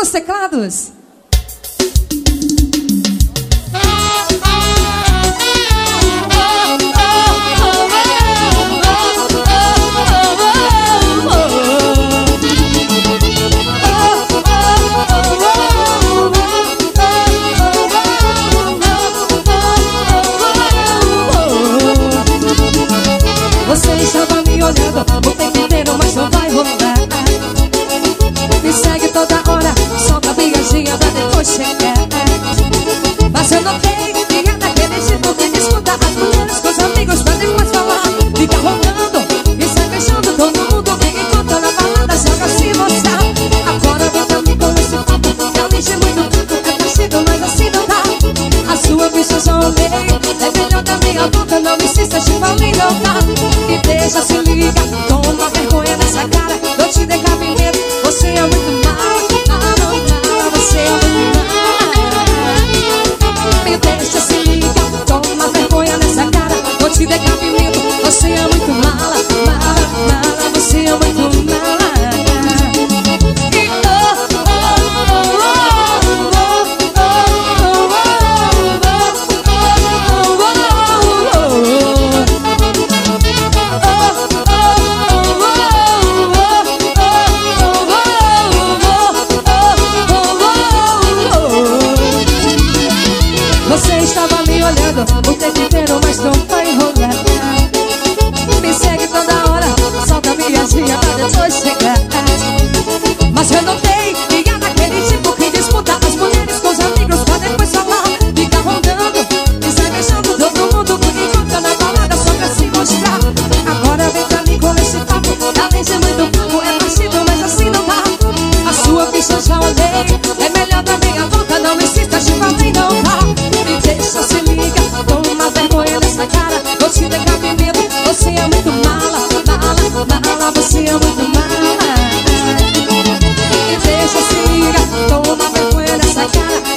nos teclados. Você estava me olhando o tempo inteiro, mas não vai rolar. Me segue toda hora, solta a viadinha pra depois chegar. Mas eu notei que é daquele tipo que disputa as mulheres com os amigos pra depois falar. Fica rodando e sai beijando todo mundo que encontra na balada, joga se mostrar. Agora vem pra mim com esse papo, que além de muito tempo é possível, mas assim não dá. A sua bicha já olhei, é melhor da minha boca, não insista, te falei não dá. Me deixa, se liga, toma vergonha nessa cara, não te dê cabimento, você é muito mala, você é muito mala. Me deixa, se liga, toma vergonha nessa cara, não te dê cabimento, você é muito mala, você é muito mala. Você estava me olhando o tempo inteiro, mas não vai rolar. Me segue toda hora, solta a viadinha pra depois chegar. Mas eu notei que é daquele tipo que disputa as mulheres com os amigos pra depois falar. Fica rondando e sai beijando todo mundo que encontra na balada só pra se mostrar. Agora vem pra mim com esse papo, além de muito papo é partido, mas assim não dá. A sua bicha já olhei, é melhor da minha boca, não insista, te falei não dá. Me deixa, se liga, toma vergonha nessa cara, não te dê cabimento, você é muito mala, você é muito mala. Me deixa, se liga, toma vergonha nessa cara,